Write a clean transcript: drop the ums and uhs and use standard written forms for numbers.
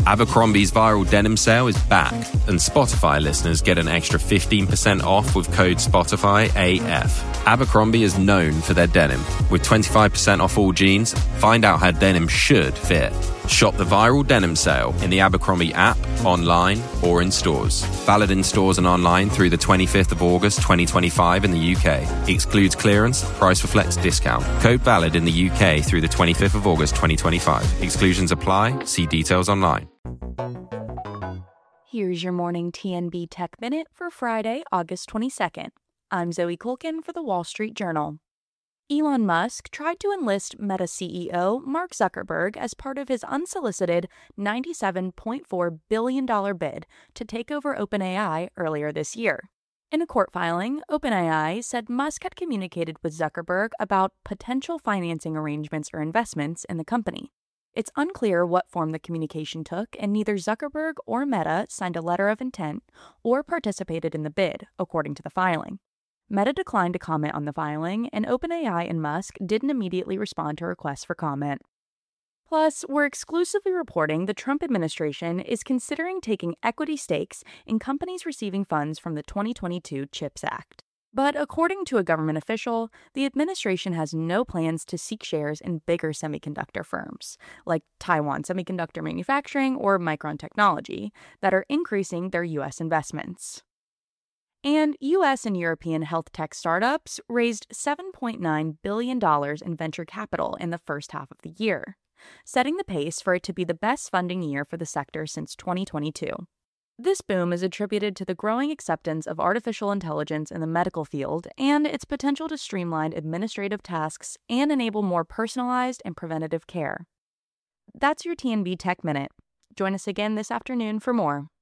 Abercrombie's viral denim sale is back, and Spotify listeners get an extra 15% off with code SPOTIFYAF. Abercrombie is known for their denim. With 25% off all jeans, find out how denim should fit. Shop the viral denim sale in the Abercrombie app, online, or in stores. Valid in stores and online through the 25th of August 2025 in the UK. Excludes clearance, price reflects discount. Code valid in the UK through the 25th of August 2025. Exclusions apply. See details online. Here's your morning TNB Tech Minute for Friday, August 22nd. I'm Zoe Kulkin for The Wall Street Journal. Elon Musk tried to enlist Meta CEO Mark Zuckerberg as part of his unsolicited $97.4 billion bid to take over OpenAI earlier this year. In a court filing, OpenAI said Musk had communicated with Zuckerberg about potential financing arrangements or investments in the company. It's unclear what form the communication took, and neither Zuckerberg or Meta signed a letter of intent or participated in the bid, according to the filing. Meta declined to comment on the filing, and OpenAI and Musk didn't immediately respond to requests for comment. Plus, we're exclusively reporting the Trump administration is considering taking equity stakes in companies receiving funds from the 2022 CHIPS Act. But according to a government official, the administration has no plans to seek shares in bigger semiconductor firms, like Taiwan Semiconductor Manufacturing or Micron Technology, that are increasing their U.S. investments. And U.S. and European health tech startups raised $7.9 billion in venture capital in the first half of the year, setting the pace for it to be the best funding year for the sector since 2022. This boom is attributed to the growing acceptance of artificial intelligence in the medical field and its potential to streamline administrative tasks and enable more personalized and preventative care. That's your TNB Tech Minute. Join us again this afternoon for more.